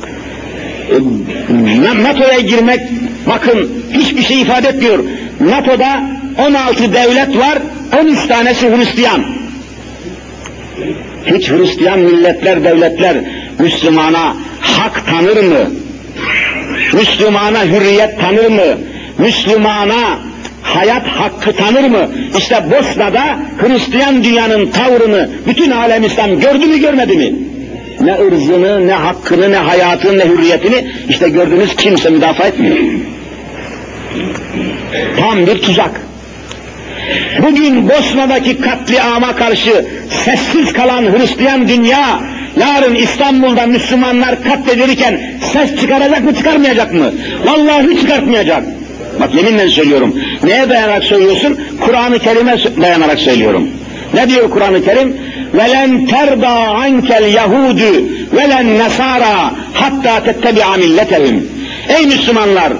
NATO'ya girmek, bakın hiçbir şey ifade etmiyor. NATO'da 16 devlet var, 13 tanesi Hristiyan. Hiç Hristiyan milletler, devletler Müslümana hak tanır mı? Müslümana hürriyet tanır mı? Müslümana hayat hakkı tanır mı? İşte Bosna'da Hristiyan dünyanın tavrını bütün alem İslam gördü mü görmedi mi? Ne ırzını, ne hakkını, ne hayatını, ne hürriyetini işte gördünüz, kimse müdafaa etmiyor. Tam bir tuzak. Bugün Bosna'daki katliama karşı sessiz kalan Hristiyan dünya, yarın İstanbul'da Müslümanlar katledilirken ses çıkaracak mı, çıkarmayacak mı? Vallahi çıkartmayacak. Bak yeminle söylüyorum. Neye dayanarak söylüyorsun? Kur'an-ı Kerim'e dayanarak söylüyorum. Ne diyor Kur'an-ı Kerim? وَلَنْ تَرْضَى عَنْكَ الْيَهُودُ وَلَنْ نَسَارَى حَتَّى تَتَّبِعَ مِلَّتَهُمْ. Ey Müslümanlar!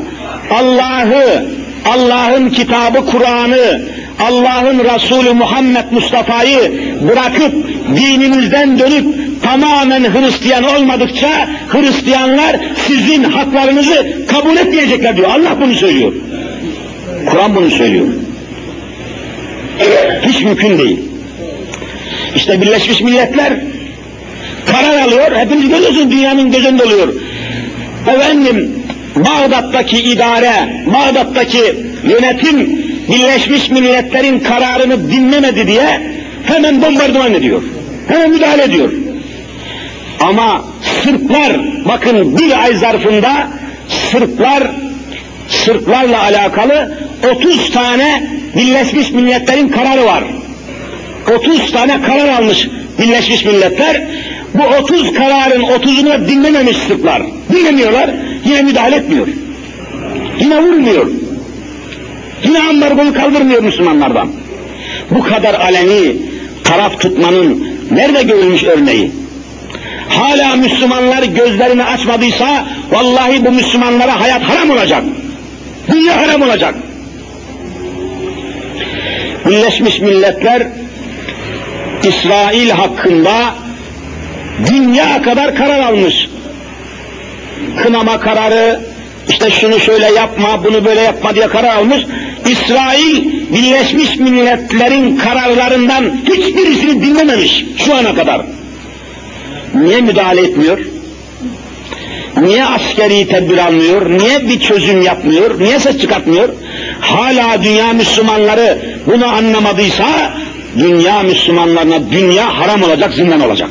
Allah'ın kitabı Kur'an'ı, Allah'ın Resulü Muhammed Mustafa'yı bırakıp dininizden dönüp tamamen Hristiyan olmadıkça Hristiyanlar sizin haklarınızı kabul etmeyecekler diyor. Allah bunu söylüyor. Kur'an bunu söylüyor. Hiç mümkün değil. İşte Birleşmiş Milletler karar alıyor, hepiniz görüyorsunuz, dünyanın gözünde oluyor. Efendim, Bağdat'taki idare, Bağdat'taki yönetim Birleşmiş Milletler'in kararını dinlemedi diye hemen bombardıman ediyor. Hemen müdahale ediyor. Ama Sırplar, bakın bir ay zarfında Sırplarla alakalı 30 tane Birleşmiş Milletler'in kararı var. 30 tane karar almış Birleşmiş Milletler. Bu 30 kararın 30'unu dinlememiş Sırplar. Dinlemiyorlar, yine müdahale etmiyor. Yine vurmuyor. Yine ambargoyu kaldırmıyor Müslümanlardan. Bu kadar aleni taraf tutmanın nerede görülmüş örneği? Hala Müslümanlar gözlerini açmadıysa vallahi bu Müslümanlara hayat haram olacak. Dünya haram olacak. Birleşmiş Milletler İsrail hakkında dünya kadar karar almış. Kınama kararı, işte şunu şöyle yapma, bunu böyle yapma diye karar almış. İsrail Birleşmiş Milletler'in kararlarından hiçbirisini dinlememiş şu ana kadar. Niye müdahale etmiyor? Niye askeri tedbir almıyor? Niye bir çözüm yapmıyor? Niye ses çıkartmıyor? Hala dünya Müslümanları bunu anlamadıysa dünya Müslümanlarına dünya haram olacak, zindan olacak.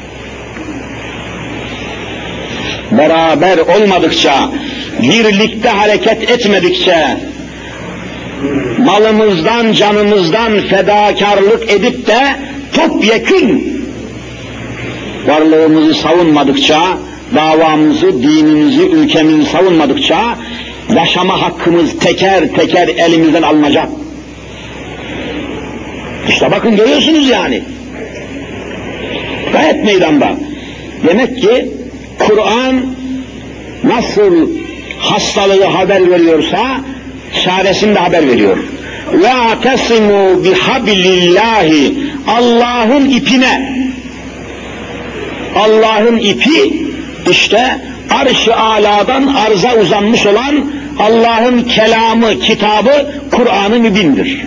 Beraber olmadıkça, birlikte hareket etmedikçe, malımızdan, canımızdan fedakarlık edip de topyekün varlığımızı savunmadıkça, davamızı, dinimizi, ülkemizi savunmadıkça yaşama hakkımız teker teker elimizden alınacak. İşte bakın görüyorsunuz yani. Gayet meydanda. Demek ki Kur'an nasıl hastalığı haber veriyorsa çaresini de haber veriyor. Ve atesimu bihablillahi, Allah'ın ipine. Allah'ın ipi işte arş-ı aladan arza uzanmış olan Allah'ın kelamı, kitabı Kur'an-ı Mübin'dir.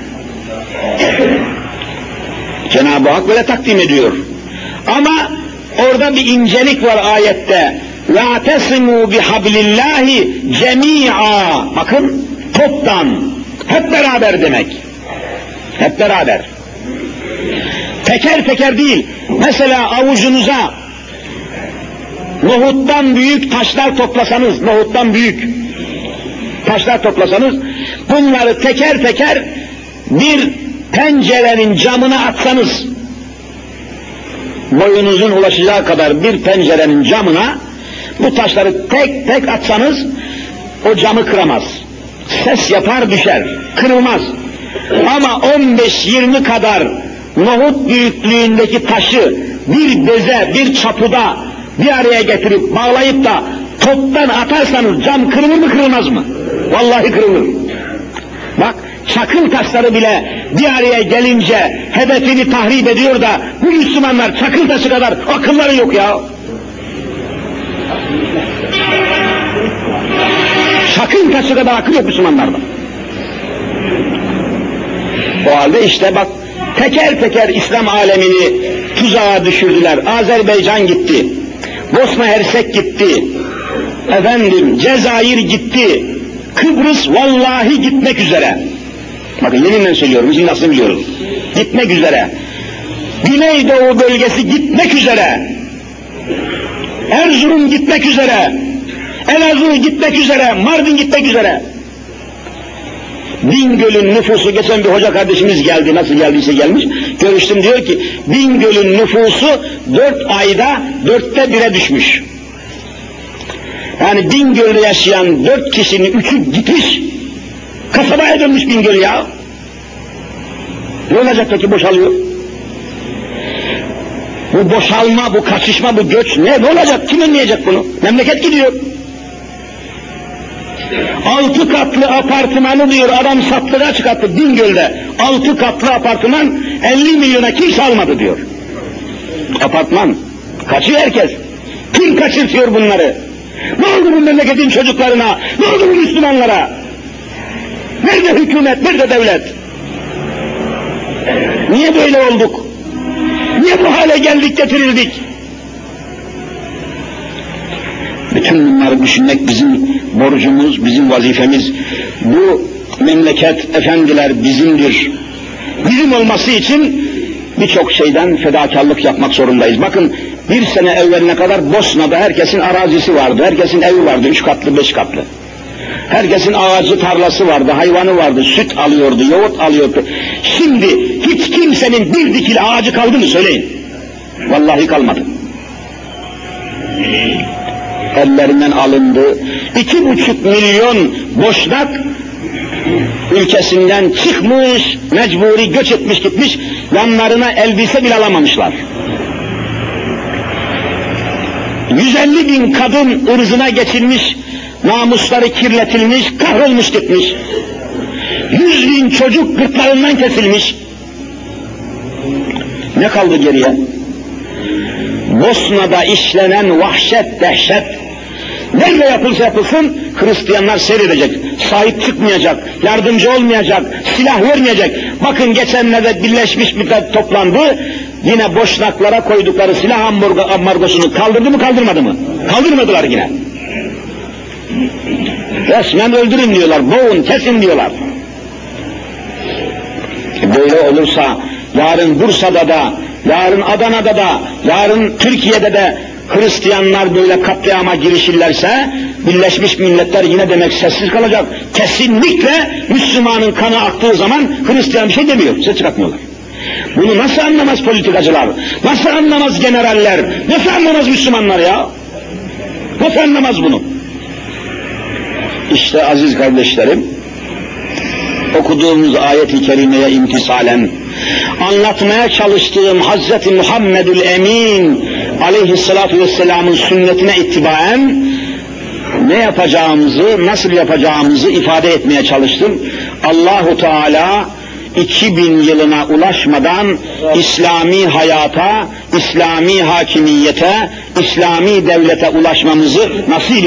Cenab-ı Hak böyle takdim ediyor. Ama orada bir incelik var ayette. وَاَعْتَصِمُوا بِحَبْلِ اللّٰهِ جَمِيعًا. Bakın, toptan, hep beraber demek. Hep beraber. Teker teker değil. Mesela avucunuza nohuttan büyük taşlar toplasanız, nohuttan büyük taşlar toplasanız, bunları teker teker bir pencerenin camına atsanız, boyunuzun ulaşacağı kadar bir pencerenin camına bu taşları tek tek atsanız o camı kıramaz. Ses yapar düşer, kırılmaz. Ama 15-20 kadar nohut büyüklüğündeki taşı bir beze, bir çapıda bir araya getirip bağlayıp da toptan atarsanız cam kırılır mı, kırılmaz mı? Vallahi kırılır. Bak, çakıl taşları bile bir araya gelince hedefini tahrip ediyor da bu Müslümanlar çakıl taşı kadar akılları yok ya. Çakıl taşı kadar akıl yok Müslümanlarda. O halde işte bak, teker teker İslam alemini tuzağa düşürdüler. Azerbaycan gitti, Bosna Hersek gitti, efendim Cezayir gitti, Kıbrıs vallahi gitmek üzere. Bakın yeminle söylüyorum, bizim nasıl biliyoruz. Gitmek üzere. Güneydoğu bölgesi gitmek üzere. Erzurum gitmek üzere. Elazığ gitmek üzere. Mardin gitmek üzere. Bingöl'ün nüfusu, geçen bir hoca kardeşimiz geldi, nasıl geldiyse gelmiş, görüştüm, diyor ki Bingöl'ün nüfusu 4 ayda 4'te 1'e düşmüş. Yani Bingöl'de yaşayan 4 kişinin 3'ü gitmiş, kasabaya dönmüş Bingöl ya. Ne olacak peki, boşalıyor? Bu boşalma, bu kaçışma, bu göç ne olacak, kim önleyecek bunu? Memleket gidiyor. 6 katlı apartmanı diyor adam sattığa çıkarttı Bingöl'de. 6 katlı apartman 50 milyona kimse almadı diyor. Apartman. Kaçıyor herkes. Kim kaçırtıyor bunları? Ne oldu bu memleketin çocuklarına? Ne oldu bu Müslümanlara? Nerede hükümet, nerede devlet? Niye böyle olduk? Niye bu hale geldik, getirildik? Bütün bunları düşünmek bizim borcumuz, bizim vazifemiz. Bu memleket efendiler bizimdir. Bizim olması için birçok şeyden fedakarlık yapmak zorundayız. Bakın, bir sene evveline kadar Bosna'da herkesin arazisi vardı, herkesin evi vardı, 3 katlı, 5 katlı. Herkesin ağacı, tarlası vardı, hayvanı vardı, süt alıyordu, yoğurt alıyordu. Şimdi hiç kimsenin bir dikil ağacı kaldı mı söyleyin? Vallahi kalmadı. Ellerinden alındı. 2,5 milyon Boşnak ülkesinden çıkmış, mecburi göç etmiş gitmiş, yanlarına elbise bile alamamışlar. 150 bin kadın ırzına geçilmiş, namusları kirletilmiş, kahrolmuş gitmiş. 100 bin çocuk gırtlarından kesilmiş. Ne kaldı geriye? Bosna'da işlenen vahşet, dehşet, nerede yapılsa yapılsın Hristiyanlar seyredecek, sahip çıkmayacak, yardımcı olmayacak, silah vermeyecek. Bakın geçenlerde Birleşmiş Milletler toplandı, yine Boşnaklara koydukları silah ambargosunu kaldırdı mı, kaldırmadı mı? Kaldırmadılar yine. Resmen öldürün diyorlar, boğun, kesin diyorlar. Böyle olursa yarın Bursa'da da, yarın Adana'da da, yarın Türkiye'de de Hristiyanlar böyle katliama girişirlerse Birleşmiş Milletler yine demek sessiz kalacak. Kesinlikle Müslümanın kanı aktığı zaman Hristiyan bir şey demiyor, ses çıkartmıyorlar. Bunu nasıl anlamaz politikacılar? Nasıl anlamaz generaller? Nasıl anlamaz Müslümanlar ya? Nasıl anlamaz bunu? İşte aziz kardeşlerim, okuduğumuz ayet-i kerimeye imtisalen anlatmaya çalıştığım Hazreti Muhammedül Emin aleyhissalatu vesselamın sünnetine ittibaen ne yapacağımızı, nasıl yapacağımızı ifade etmeye çalıştım. Allahu Teala 2000 yılına ulaşmadan İslami hayata, İslami hakimiyete, İslami devlete ulaşmamızı nasip